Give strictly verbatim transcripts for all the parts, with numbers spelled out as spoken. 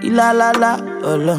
La la la, Allah.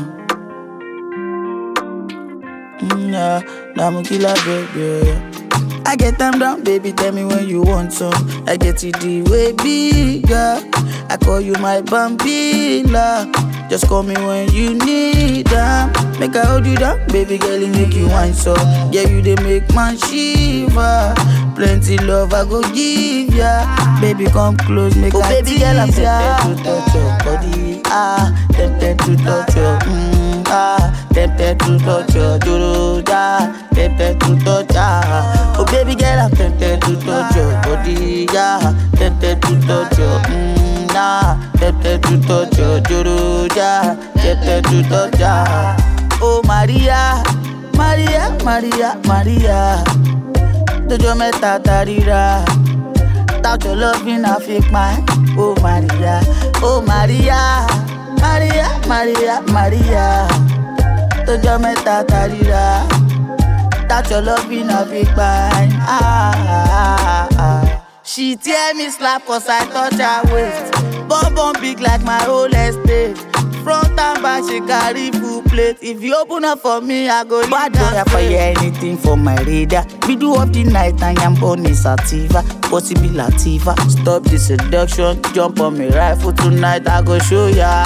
Mm, yeah, I'm killer, baby. I get time down, baby, tell me when you want some. I get it the way bigger. I call you my bambila. Just call me when you need them. Make I hold you down, baby girl, and make you wine so. Yeah, you they make man shiver. Plenty love I go give ya. Baby, come close, make oh, I baby girl, I'm tempted to touch your body. Ah, tempted to touch your mm, ah, tempted to touch your duro da, tempted to touch ah. Oh baby girl, I'm tempted to touch your body. Yeah, tempted to touch your mm, nah, tempted to touch your duro da, tempted to touch ah. Oh Maria, Maria, Maria, Maria. Dojo meta tarira. Without your loving, I fake mine. Oh Maria, oh Maria, Maria, Maria, Maria. Dojo meta tarira. Without your loving, I fake mine. Ah, ah, ah. She tear me slap cause I touch her waist. Bum bum big like my whole estate. Front and back, she carry full plate. If you open up for me, I go bad boy, I fire anything for my radar. We do up the night and I'm bonnie sativa. Possibly Lativa. Stop the seduction, jump on me rifle tonight, I go show ya.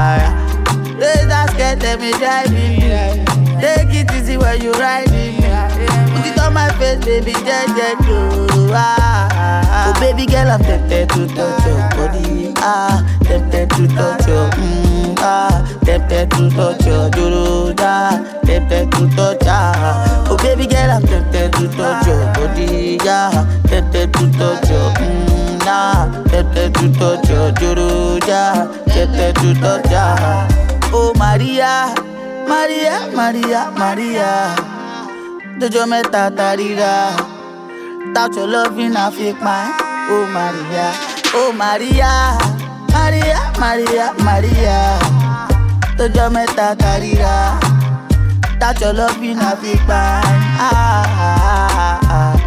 Let's get them me driving me. Take it easy when you riding me. Put it on my face, baby, jet jet do. Ah, oh baby girl, I'm tempted to touch your body. Ah, tempted to touch your mm, ah, tempted to touch your duro da, tempted to touch ah. Oh baby girl, I'm tempted to touch your body. Yeah, tempted to touch your mm, nah, tempted to touch your duro da, tempted to touch ah. Oh Maria, Maria, Maria, Maria. Dojo meta tarira. Without your loving, I fake mine. Oh Maria, oh Maria, Maria, Maria, Maria. Dojo meta tarira. Without your loving, I fake mine. Ah, ah, ah, ah.